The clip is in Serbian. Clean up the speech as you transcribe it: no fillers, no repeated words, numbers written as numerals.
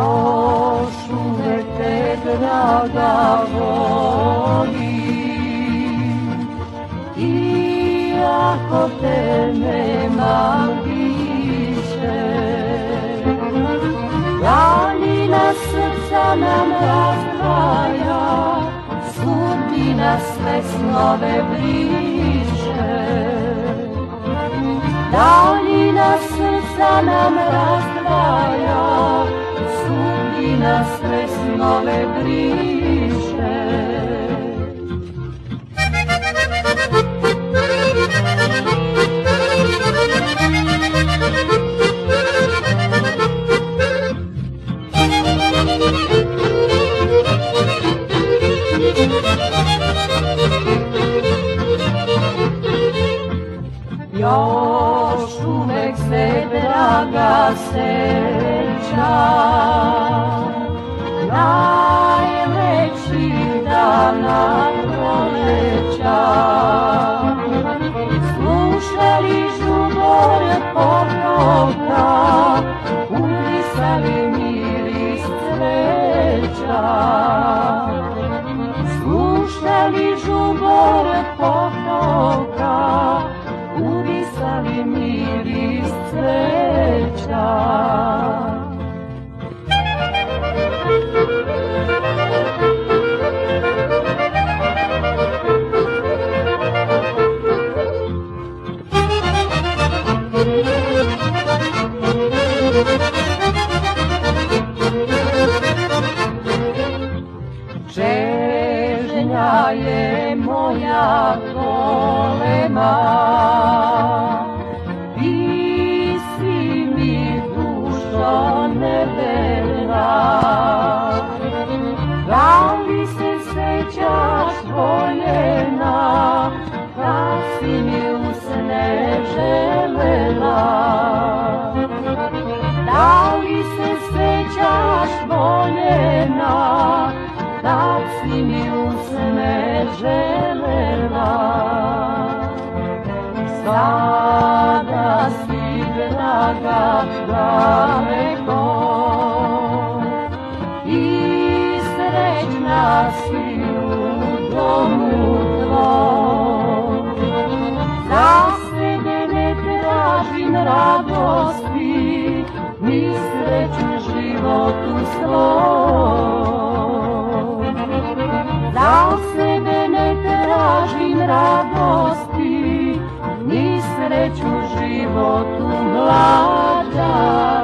još uvek te, draga, volim, iako te nema više. Daljina srca nam razdvaja, sudbina sve snove briše. Daljina srca nam razdvaja, sudbina sve snove briše. Još uvek se, draga, sećam najlepših dana proleća. Slušali žubor potoka, udisali miris cveća. Slušali žubor potoka, udisali miris cveća. Čežnja je moja golema, ti si mi dušo neverna. Da li se sećaš voljena, kad si mi usne želela? Da li se sećaš voljena, kad si mi usne želela? Sada si, draga, daleko i srećna si u domu tvom. Za sebe ne tražim radosti, ni sreću životu svom. Za sebe ne tražim radosti, ni sreću životu, mlada.